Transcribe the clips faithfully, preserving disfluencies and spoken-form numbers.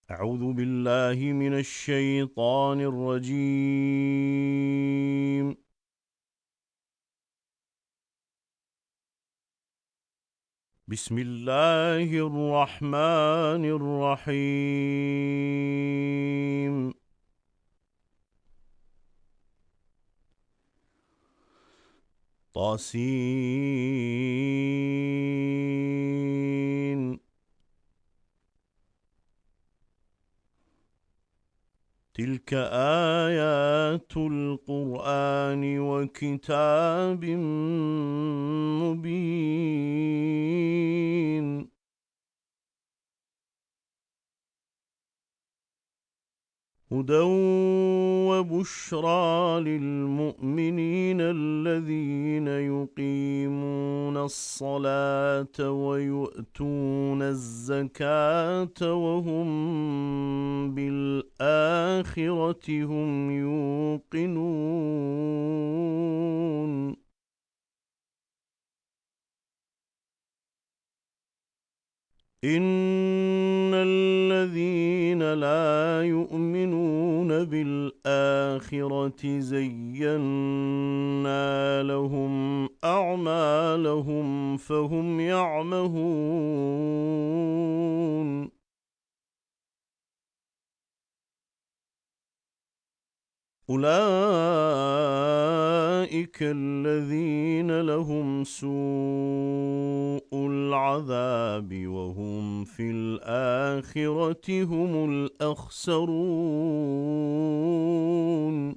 أعوذ بالله من الشيطان الرجيم. بسم الله الرحمن الرحيم. طاسين. تلك آيات القرآن وكتاب مبين. هدى وبشرى للمؤمنين الذين يقيمون الصلاة ويؤتون الزكاة وهم بالآخرة هم يوقنون. إن الذين لا يؤمنون بالآخرة زينا لهم أعمالهم فهم يعمهون. أولئك الذين لهم سوء العذاب وهم في الآخرة هم الأخسرون.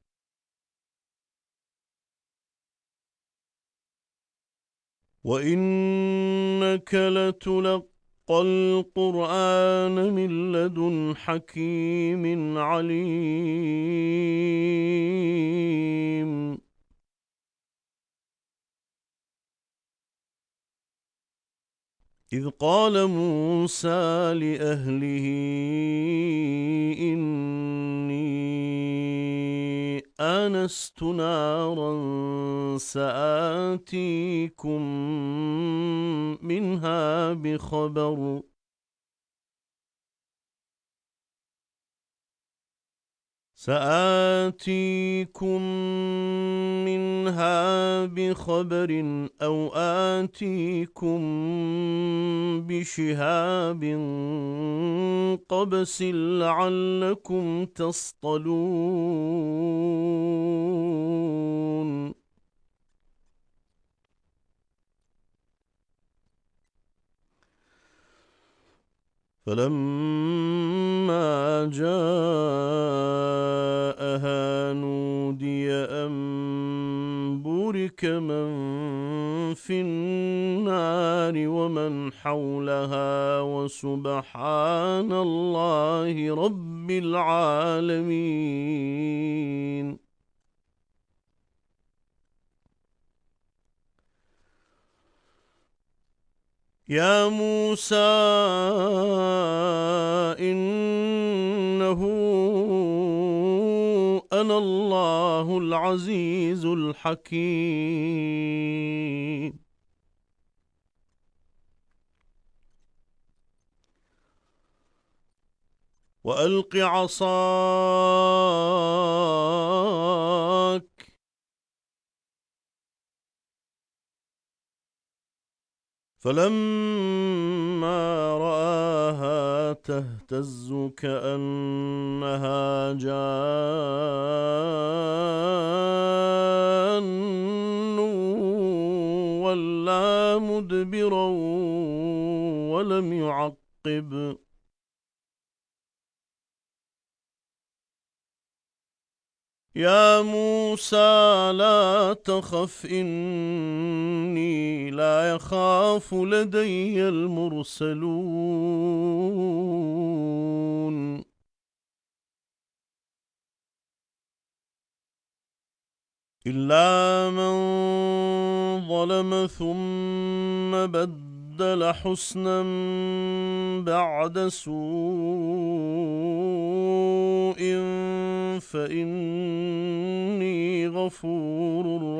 وإنك لتلقى القرآن من لدن حكيم عليم. إذ قال موسى لأهله إني آنست نارا سآتيكم منها بخبر سآتيكم منها بخبر أو آتيكم بشهاب قبس لعلكم تصطلون. فلما جاءها نودي أن بورك من في النار ومن حولها وسبحان الله رب العالمين. يا موسى إنه أنا الله العزيز الحكيم. وألق عصاك فلما رآها تهتز كأنها جان ولا مدبرا ولم يعقب. يا موسى لا تخف إني لا يخاف لدي المرسلون. إلا من ظلم ثم بدل حسنا بعد سوء فإني غفور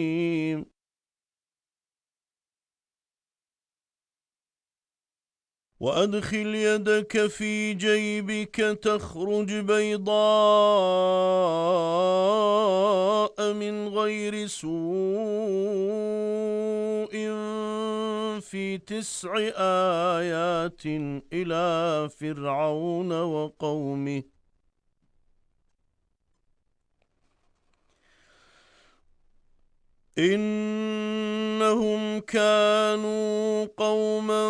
رحيم. وأدخل يدك في جيبك تخرج بيضاء من غير سوء في تسع آيات إلى فرعون وقومه إنهم كانوا قوما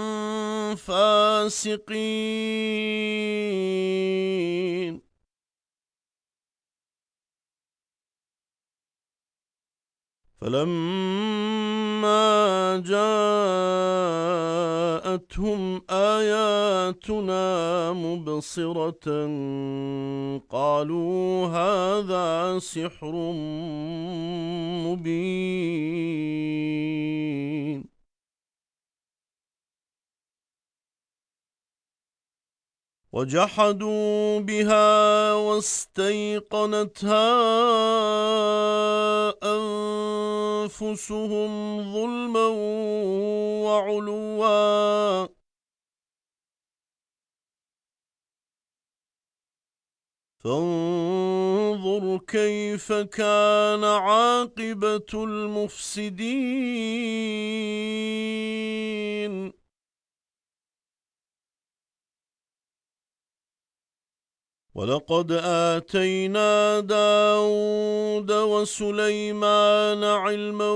فاسقين فلما جاءتهم آياتنا مبصرة قالوا هذا سحر مبين وجحدوا بها واستيقنتها أنفسهم ظلما وعلوا فانظر كيف كان عاقبة المفسدين ولقد آتينا داود وسليمان علما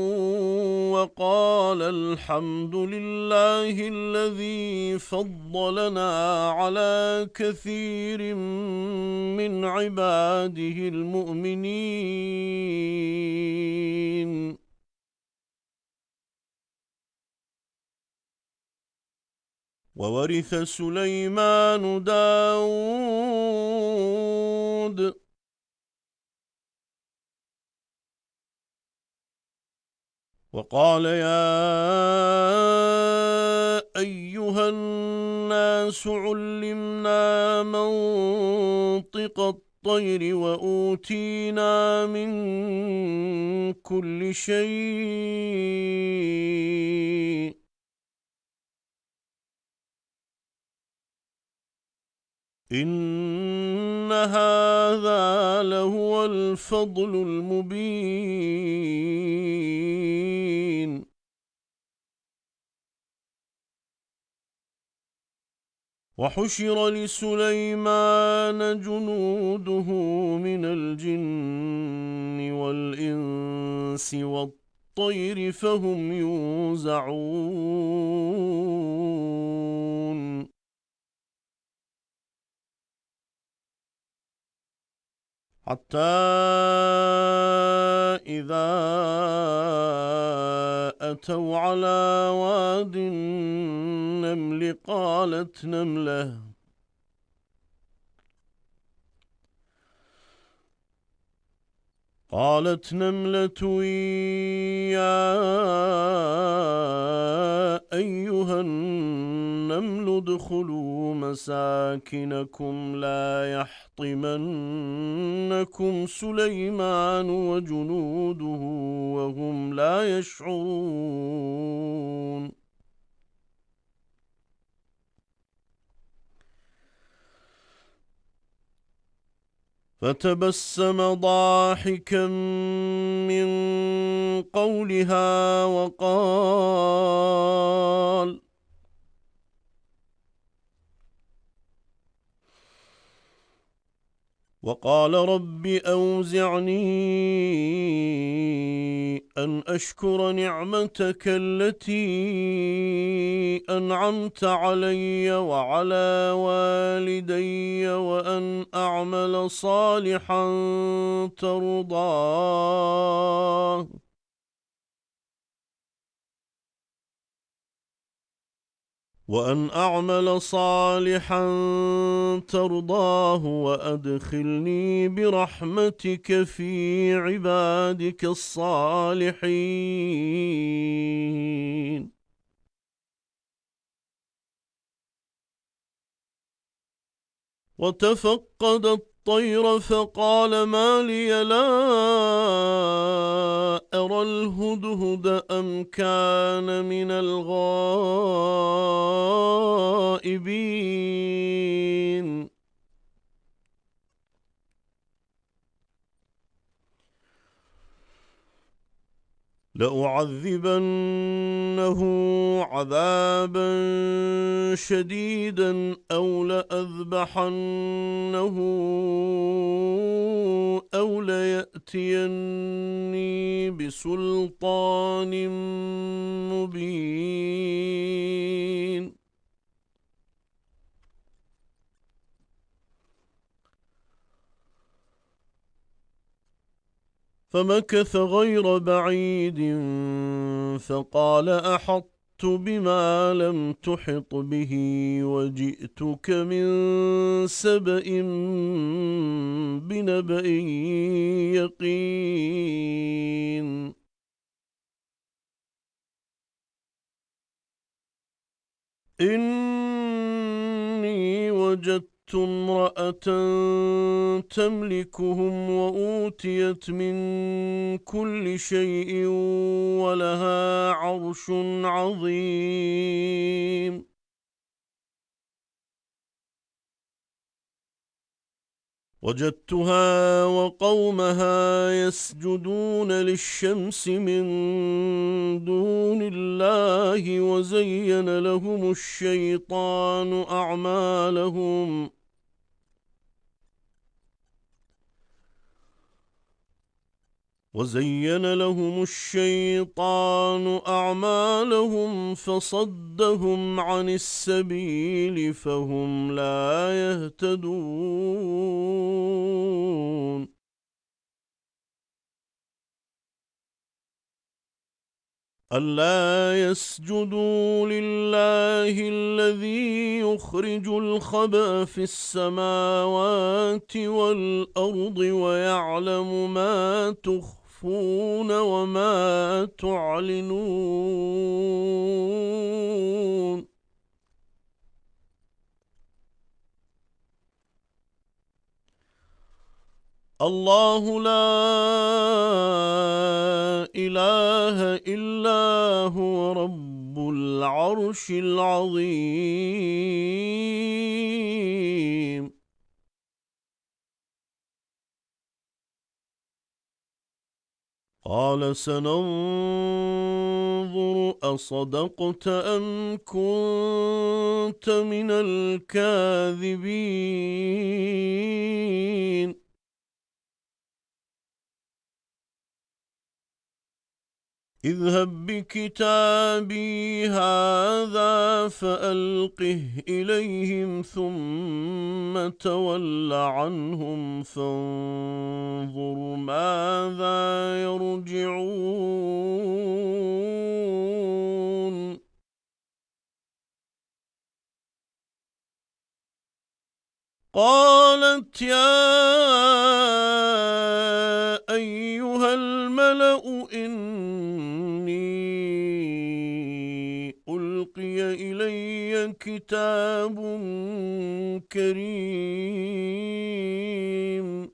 وقال الحمد لله الذي فضلنا على كثير من عباده المؤمنين وورث سليمان داود وقال يا أيها الناس علمنا منطق الطير وأوتينا من كل شيء إن هذا لهو الفضل المبين وحشر لسليمان جنوده من الجن والإنس والطير فهم يوزعون حتى إذا أتوا على واد النمل قالت نملة قالت نملة يا أيها النمل ادخلوا مساكنكم لا يحطمنكم سليمان وجنوده وهم لا يشعرون فتبسم ضاحكا من قولها وقال وقال رب أوزعني أن أشكر نعمتك التي أنعمت علي وعلى والدي وأن أعمل صالحا ترضاه وأن أعمل صالحا ترضاه وأدخلني برحمتك في عبادك الصالحين وتفقد الطير فقال ما لي لا أرى الهدهد أم كان من الغائبين لأعذبنه عذابا شديدا أو لأذبحنه أو ليأتيني بسلطان مبين فمكث غير بعيد فقال أحطت بما لم تحط به وجئتك من سبأ بنبأ يقين إني وجدت امرأة تملكهم وأوتيت من كل شيء ولها عرش عظيم وجدتها وقومها يسجدون للشمس من دون الله وزين لهم الشيطان أعمالهم وزين لهم الشيطان أعمالهم فصدهم عن السبيل فهم لا يهتدون ألا يسجدوا لله الذي يخرج الخبأ في السماوات والأرض ويعلم ما تخفون وما تعلنون الله لا إله إلا هو رب العرش العظيم قال سننظر أصدقت أم كنت من الكاذبين اذهب بكتابي هذا فألقه إليهم ثم تول عنهم فانظر ماذا يرجعون قالت يا أيها الملأ إني ألقي إلي كتاب كريم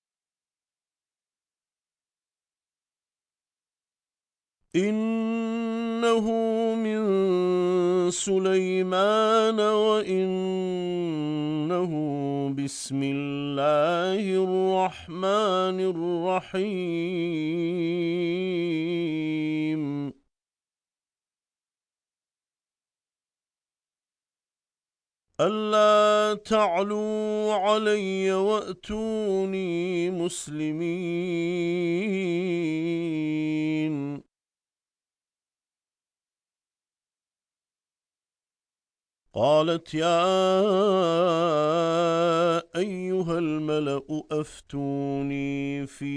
إنه من سليمان وإنه بسم الله الرحمن الرحيم ألا تعلوا علي وأتوني مسلمين قالت يا أيها الملأ أفتوني في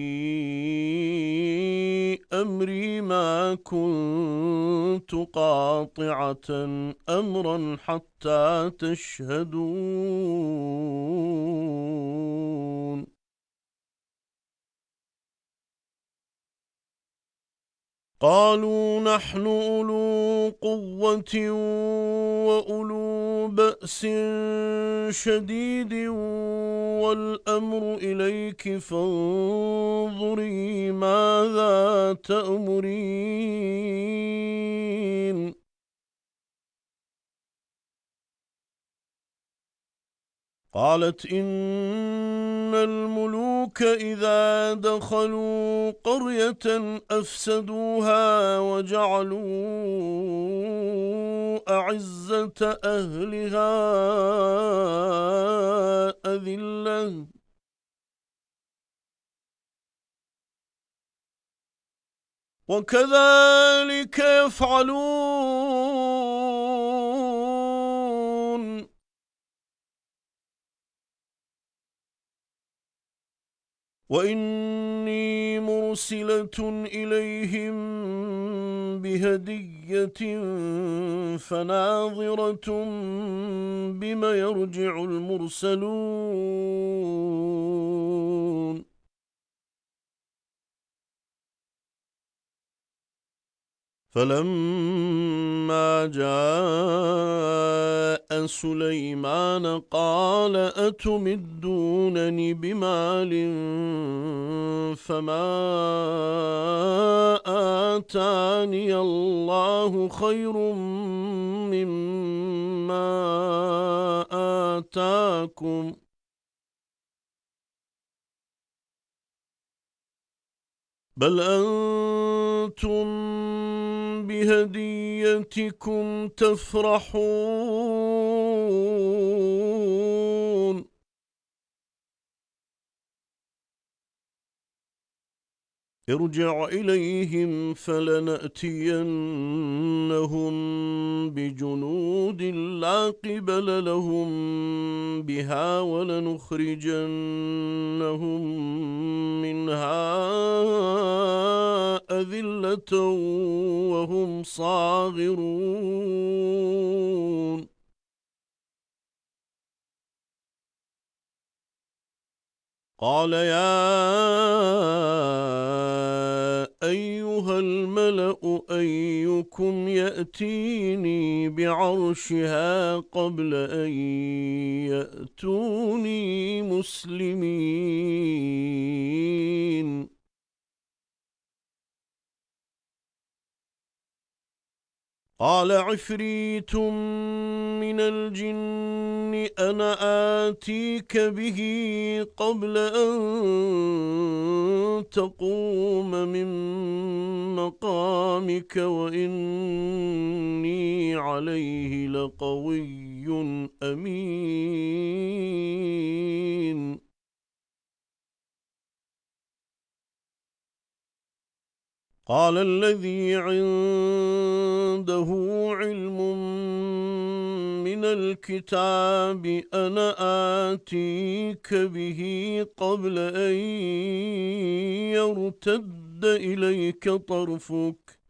أمري ما كنت قاطعة أمرا حتى تشهدون قالوا نحن أولو قوة وأولو بأس شديد والأمر إليك فانظري ماذا تأمرين. قالت إن الملوك إذا دخلوا قرية أفسدوها وجعلوا أعزة أهلها أذلة وكذلك يفعلون. وإني مرسلة إليهم بهدية فناظرة بم يرجع المرسلون. فلما جاء سليمان قال أتمدونني بمال فما آتاني الله خير مما آتاكم بل أنتم بهديتكم تفرحون. ارجع إليهم فلنأتينهم بجنود لا قبل لهم بها ولنخرجنهم منها أذلة وهم صاغرون. قال يا أيها الملأ أيكم يأتيني بعرشها قبل أن يأتوني مسلمين. قال عفريت من الجن أنا آتيك به قبل أن تقوم من مقامك وإني عليه لقوي أمين. قال الذي عنده علم من الكتاب أنا آتيك به قبل أن يرتد إليك طرفك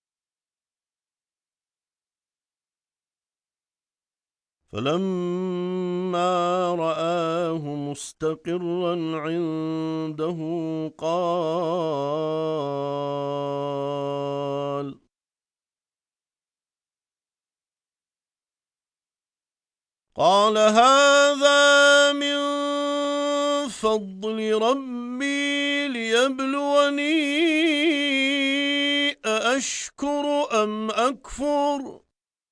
فلما رآه مستقرا عنده قال قال هذا من فضل ربي ليبلوني أأشكر أم أكفر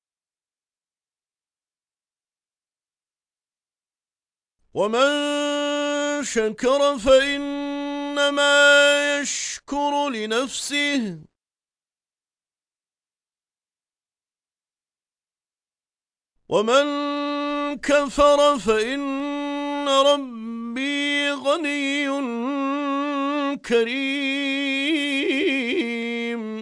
ومن شكر فإنما يشكر لنفسه ومن كفر فإن ربي غني كريم.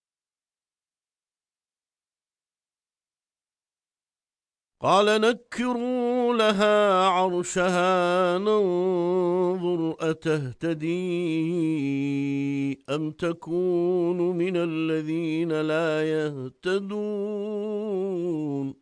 قال نكروا لها عرشها ننظر أتهتدي أم تكون من الذين لا يهتدون.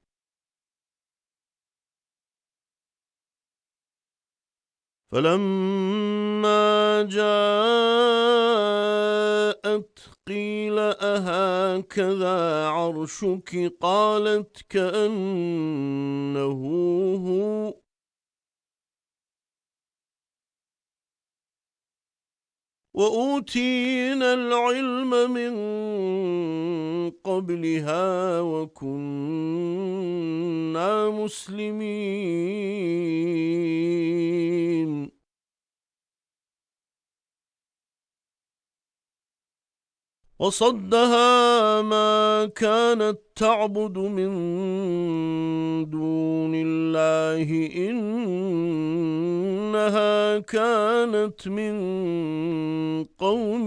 فلما جاءت قيل أهكذا عرشك قالت كأنه هو وأوتينا العلم من قبلها وكنا مسلمين وصدها ما كانت تعبد من دون الله إنها كانت من قوم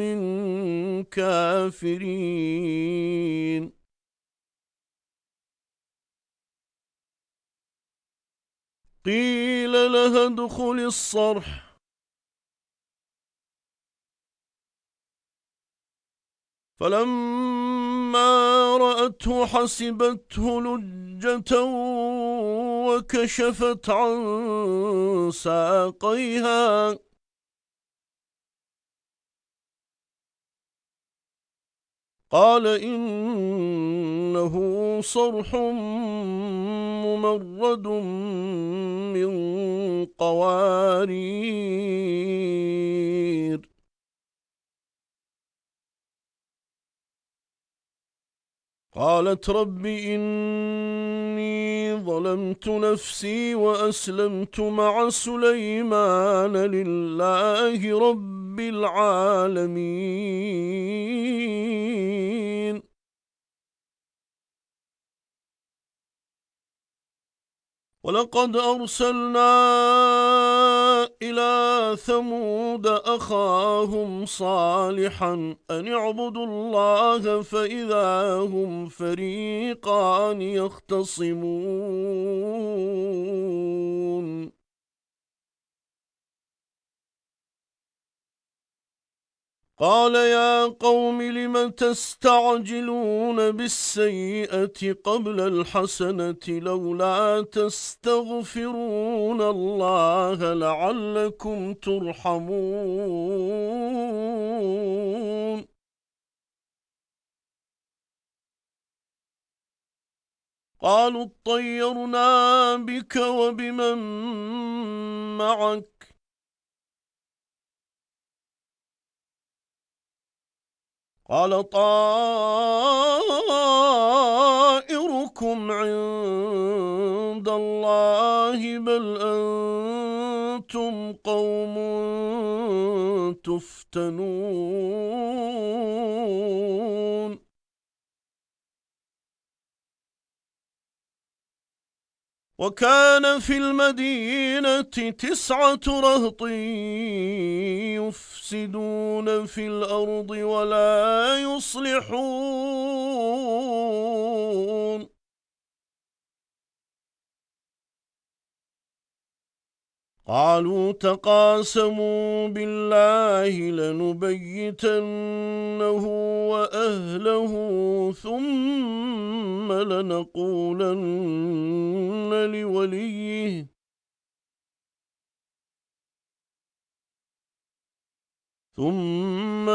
كافرين قيل لها ادخل الصرح فلما رأته حسبته لجة وكشفت عن ساقيها قال إنه صرح ممرد من قوارير قالت رب إني ظلمت نفسي وأسلمت مع سليمان لله رب العالمين ولقد أرسلنا إلى ثمود أخاهم صالحا أن اعبدوا الله فإذا هم فريقان يختصمون قال يا قوم لم تستعجلون بالسيئة قبل الحسنة لولا تستغفرون الله لعلكم ترحمون قالوا اطيرنا بك وبمن معك قال طائركم عند الله بل أنتم قوم تفتنون وكان في المدينة تسعة رهط يفسدون في الأرض ولا يصلحون قالوا تقاسموا بالله لنبيتنه وأهله ثم لنقولن لوليه ثم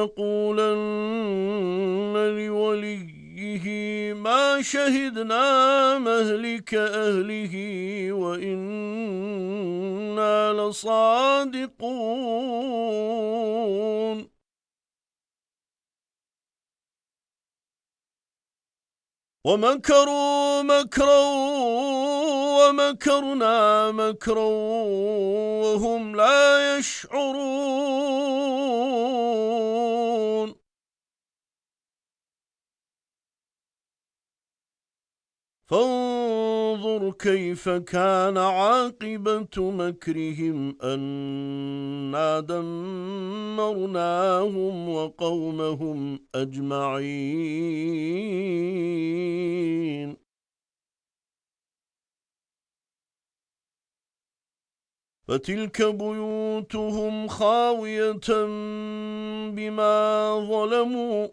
لنقولن لوليه ما شهدنا مهلك أهله وإنا لصادقون ومكروا مكرا ومكرنا مكرا وهم لا يشعرون فانظر كيف كان عاقبة مكرهم أنا دمرناهم وقومهم أجمعين فتلك بيوتهم خاوية بما ظلموا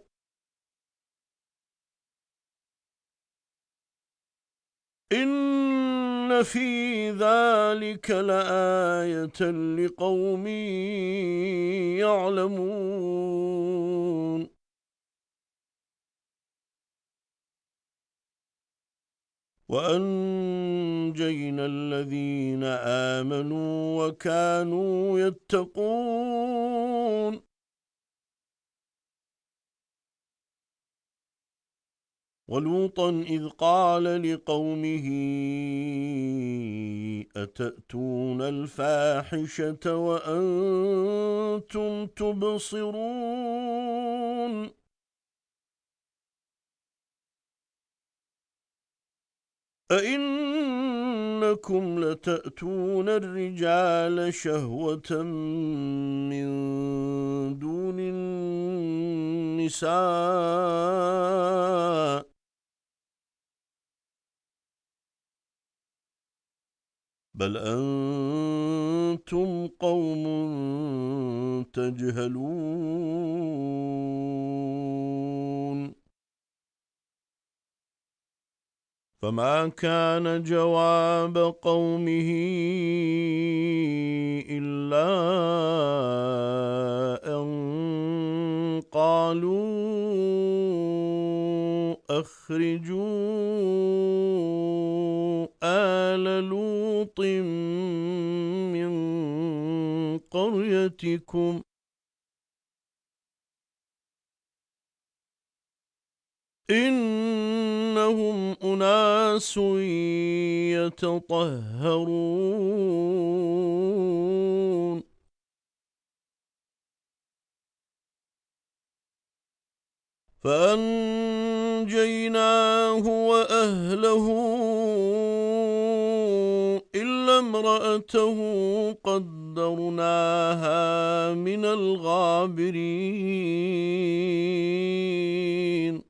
إن في ذلك لآية لقوم يعلمون وأنجينا الذين آمنوا وكانوا يتقون ولوطا إذ قال لقومه أتأتون الفاحشة وأنتم تبصرون أئنكم لتأتون الرجال شهوة من دون النساء بل أنتم قوم تجهلون فما كان جواب قومه إلا أن قالوا أخرجوا آل لوط من قريتكم إنهم أناس يتطهرون فأنجيناه وأهله إلا امرأته قدرناها من الغابرين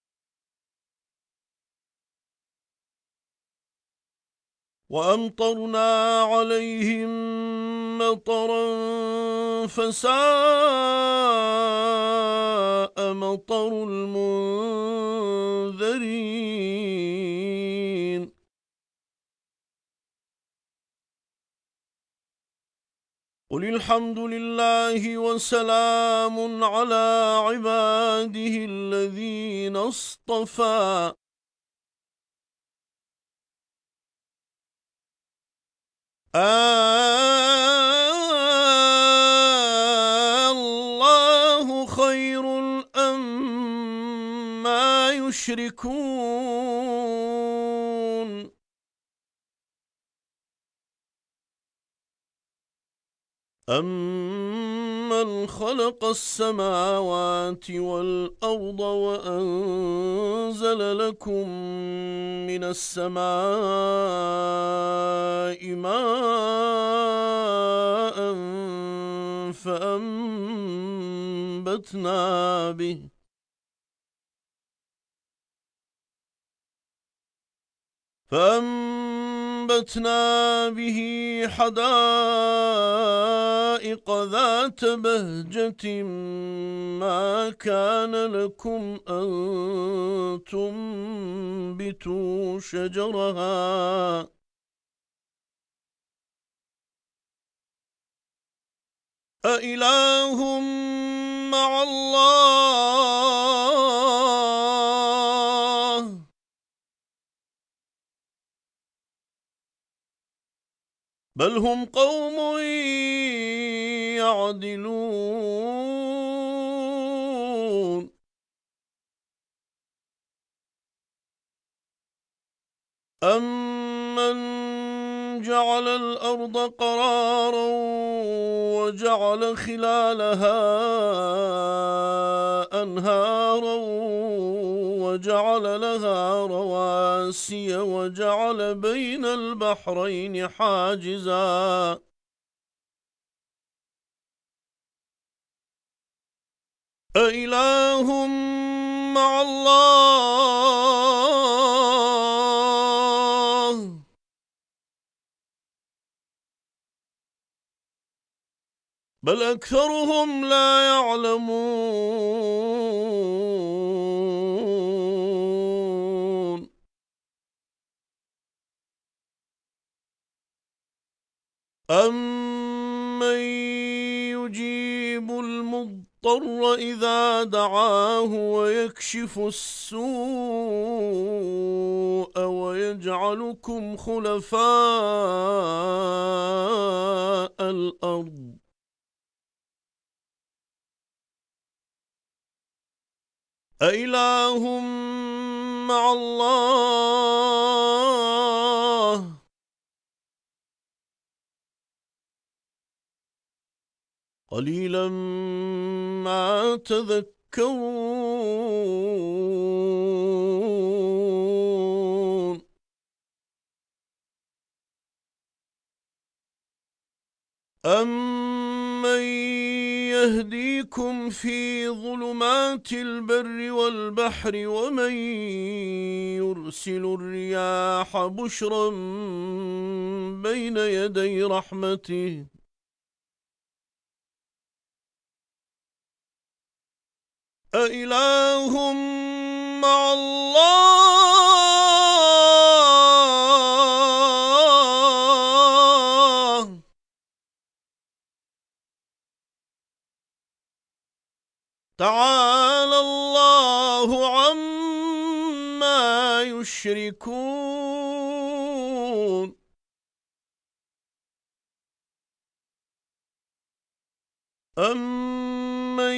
وأمطرنا عليهم مطرا فساء مطر المنذرين قل الحمد لله وسلام على عباده الذين اصطفى الله خير أم ما يشركون أَمَّنْ خَلَقَ السَّمَاوَاتِ وَالْأَرْضَ وَأَنزَلَ لَكُم مِّنَ السَّمَاءِ مَاءً فَأَنبَتْنَا بِهِ فأنبتنا به حدائق ذات بهجة ما كان لكم أن تنبتوا شجرها أإله مع الله بل هم قوم يعدلون أَمَّنْ جَعَلَ الْأَرْضَ قَرَارًا وَجَعَلَ خِلَالَهَا أَنْهَارًا وَجَعَلَ لَهَا رَوَاسِيَ وَجَعَلَ بَيْنَ الْبَحْرَيْنِ حَاجِزًا أإله مع الله بل أكثرهم لا يعلمون أَمَّن يُجِيبُ المضطر إذا دعاه ويكشف السوء ويكشف يجعلكم خلفاء الأرض أإله مع الله قليلا ما تذكرون أَمَّن يهديكم في ظلمات البر والبحر ومن يرسل الرياح بشرا بين يدي رحمته أإله مع الله تعالى الله عما يشركون أَمَّن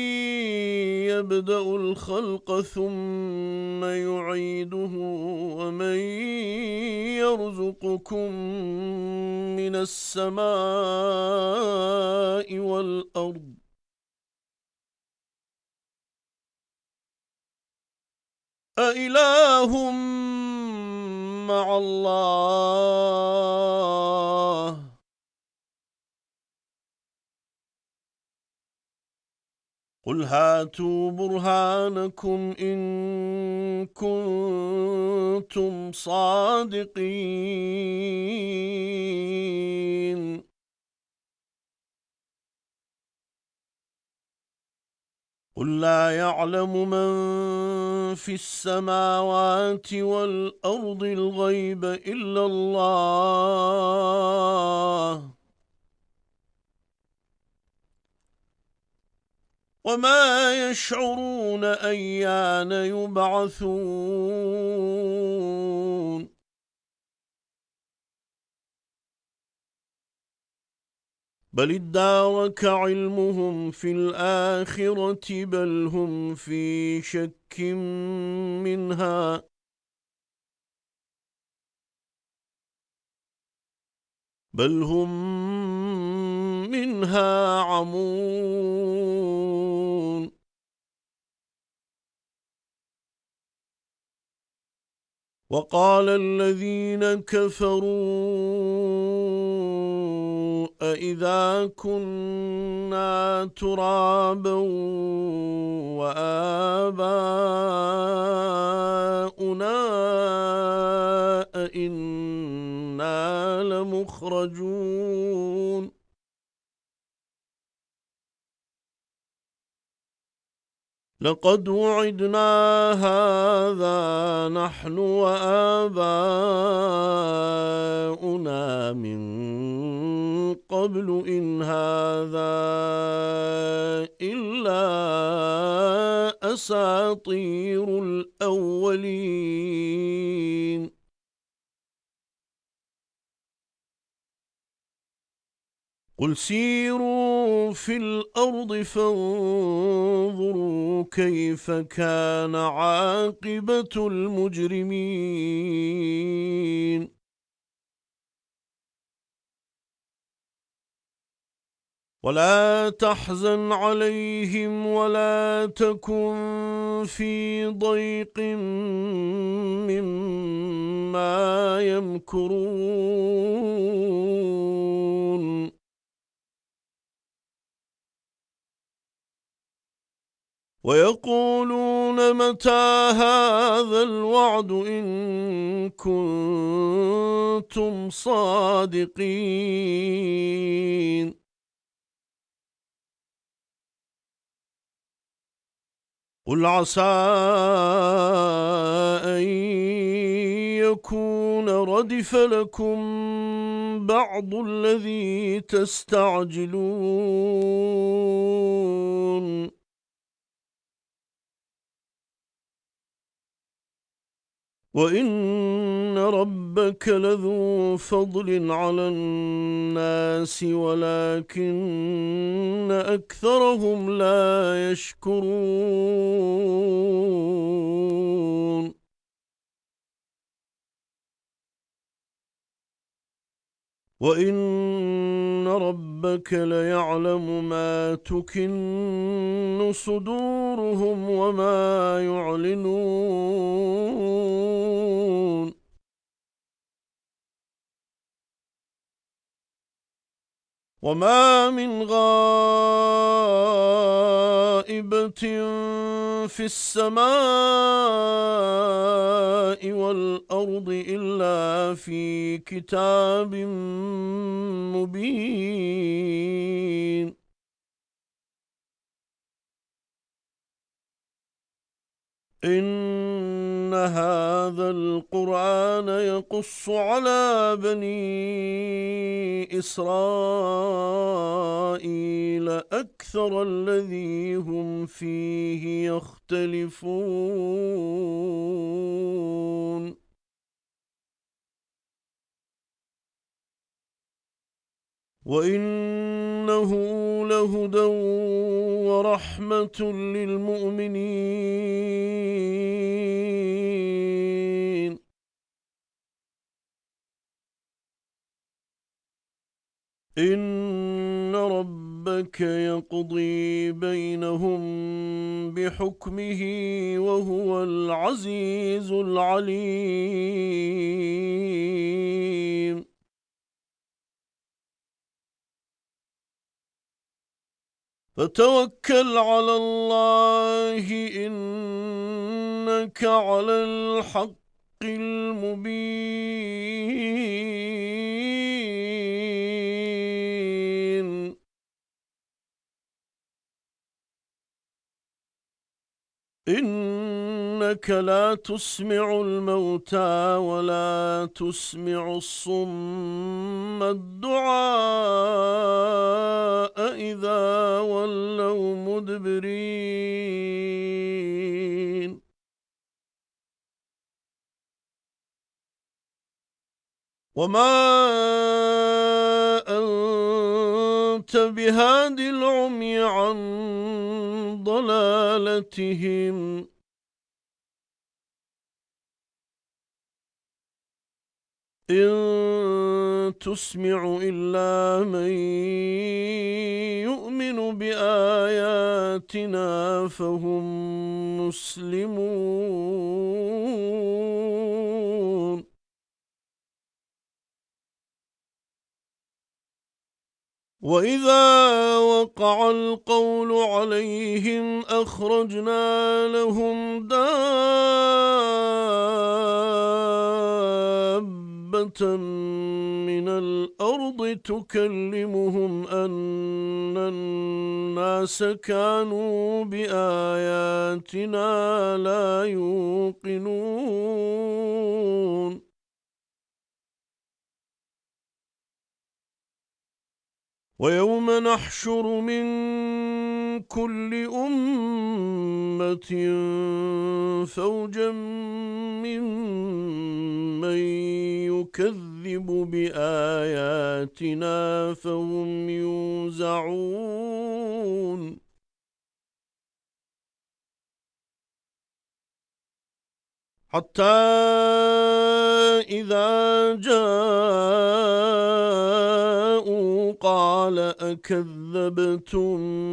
يبدأ الخلق ثم يعيده ومن يرزقكم من السماء والأرض أإله مع الله قل هاتوا برهانكم إن كنتم صادقين قل لا يعلم من في السماوات والأرض الغيب إلا الله وما يشعرون أيان يبعثون بل ادارك علمهم في الآخرة بل هم في شك منها بل هم منها عمون وقال الذين كفروا أإذا كنا ترابا وآباؤنا أإنا لمخرجون لقد وعدنا هذا نحن وآباؤنا من قبل إن هذا إلا أساطير الأولين قل سيروا في الأرض فانظروا كيف كان عاقبة المجرمين ولا تحزن عليهم ولا تكن في ضيق مما يمكرون ويقولون متى هذا الوعد إن كنتم صادقين قل عسى أن يكون ردف لكم بعض الذي تستعجلون وَإِنَّ رَبَّكَ لَذُو فَضْلٍ عَلَى النَّاسِ وَلَكِنَّ أَكْثَرَهُمْ لَا يَشْكُرُونَ وَإِنَّ رَبَّكَ لَيَعْلَمُ مَا تُكِنُّ صُدُورُهُمْ وَمَا يُعْلِنُونَ وَمَا مِنْ غَائِبَةٍ فِي السَّمَاءِ وَالْأَرْضِ إِلَّا فِي كِتَابٍ مُبِينٍ إِنَّ هَذَا الْقُرْآنَ يَقُصُّ عَلَى بَنِي إِسْرَائِيلَ أَكْثَرَ الَّذِي هُمْ فِيهِ يَخْتَلِفُونَ وَإِنَّهُ لَهُدًى وَرَحْمَةٌ لِّلْمُؤْمِنِينَ إِنَّ رَبَّكَ يَقْضِي بَيْنَهُم بِحُكْمِهِ وَهُوَ الْعَزِيزُ الْعَلِيمُ فَتَوَكَّلْ عَلَى اللَّهِ إِنَّكَ عَلَى الْحَقِّ الْمُبِينِ إِنَّكَ لَا تُسْمِعُ الْمَوْتَىٰ وَلَا تُسْمِعُ الصُّمَّ الدُّعَاءَ إِذَا وَلَّوْا مُدْبِرِينَ وَمَا أَنتَ بِهَادِ الْعُمْيِ عَن ضَلَالَتِهِمْ ۖ إِن تُسْمِعُ إِلَّا مَن يُؤْمِنُ بِآيَاتِنَا فَهُم مُّسْلِمُونَ وَإِذَا وَقَعَ الْقَوْلُ عَلَيْهِمْ أَخْرَجْنَا لَهُمْ دَابَّةً مِّنَ الْأَرْضِ تُكَلِّمُهُمْ أَنَّ النَّاسَ كَانُوا بِآيَاتِنَا لَا يُوقِنُونَ وَيَوْمَ نَحْشُرُ مِن كُلِّ أُمَّةٍ فَوْجًا مِّمَّن يُكَذِّبُ بِآيَاتِنَا فَهُمْ يُوزَعُونَ حَتَّى إِذَا جَاءُوا قَالَ أَكَذَّبْتُم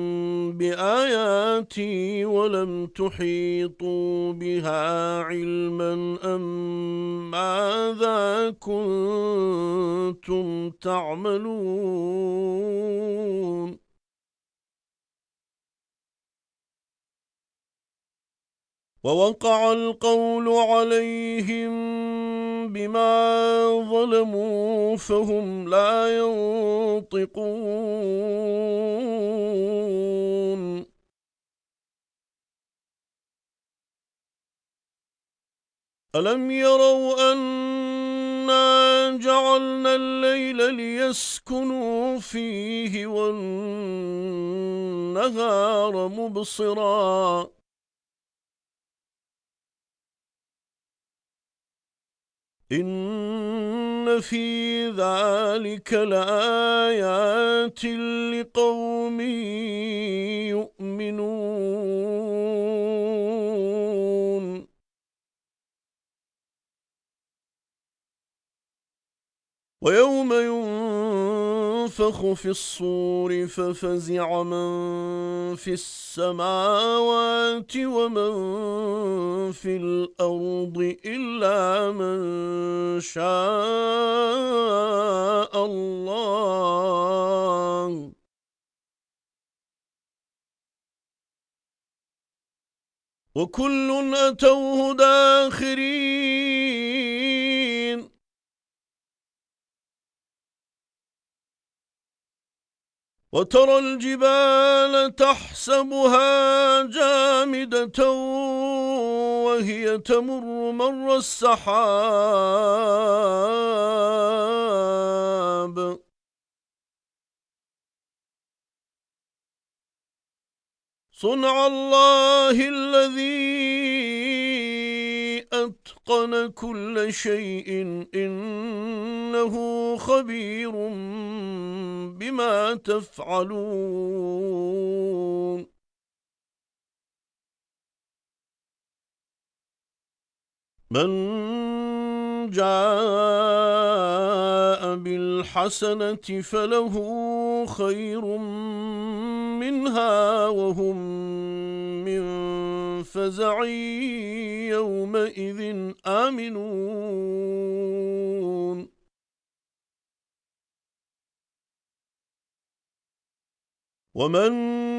بِآيَاتِي وَلَمْ تُحِيطُوا بِهَا عِلْمًا أَم مَّاذَا كُنتُمْ تَعْمَلُونَ وَوَقَعَ الْقَوْلُ عَلَيْهِم بِمَا ظَلَمُوا فَهُمْ لَا يَنطِقُونَ أَلَمْ يَرَوْا أَنَّا جَعَلْنَا اللَّيْلَ لِيَسْكُنُوا فِيهِ وَالنَّهَارَ مُبْصِرًا إن في ذلك لآيات لقوم يؤمنون ويوم ينفخ في الصور ففزع من في السماوات ومن في الأرض إلا من شاء الله وكل أتوه داخرين وترى الجبال تحسبها جامدة وهي تمر مر السحاب صنع الله الذي أتقن كل شيء إنه خبير بما تفعلون من جاء بالحسنة فله خير منها وهم من فزع يومئذ آمنون ومن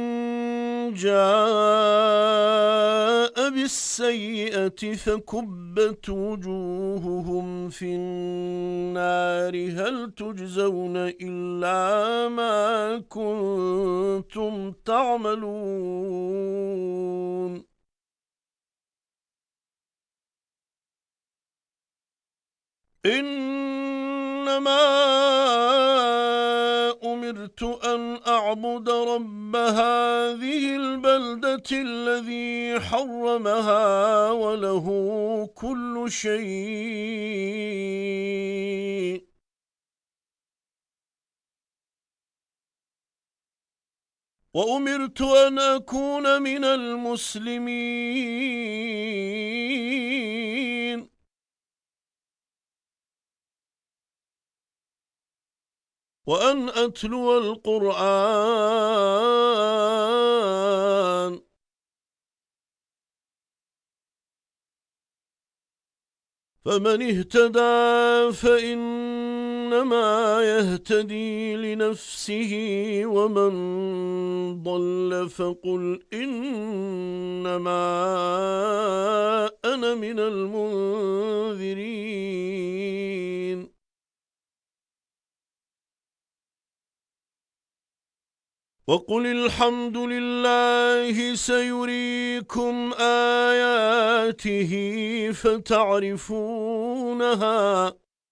جاء بالسيئة فكبت وجوههم في النار هل تجزون إلا ما كنتم تعملون إنما أمرت أن أعبد رب هذه البلدة الذي حرمها وله كل شيء وأمرت أن أكون من المسلمين وأن أتلو القرآن فمن اهتدى فإنما يهتدي لنفسه ومن ضل فقل إنما أنا من المنذرين وقل الحمد لله سيريكم آياته فتعرفونها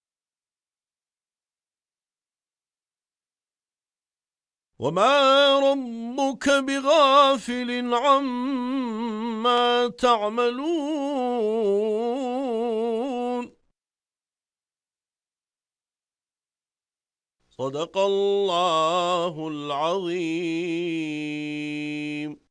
وما ربك بغافل عما تعملون صدق الله العظيم.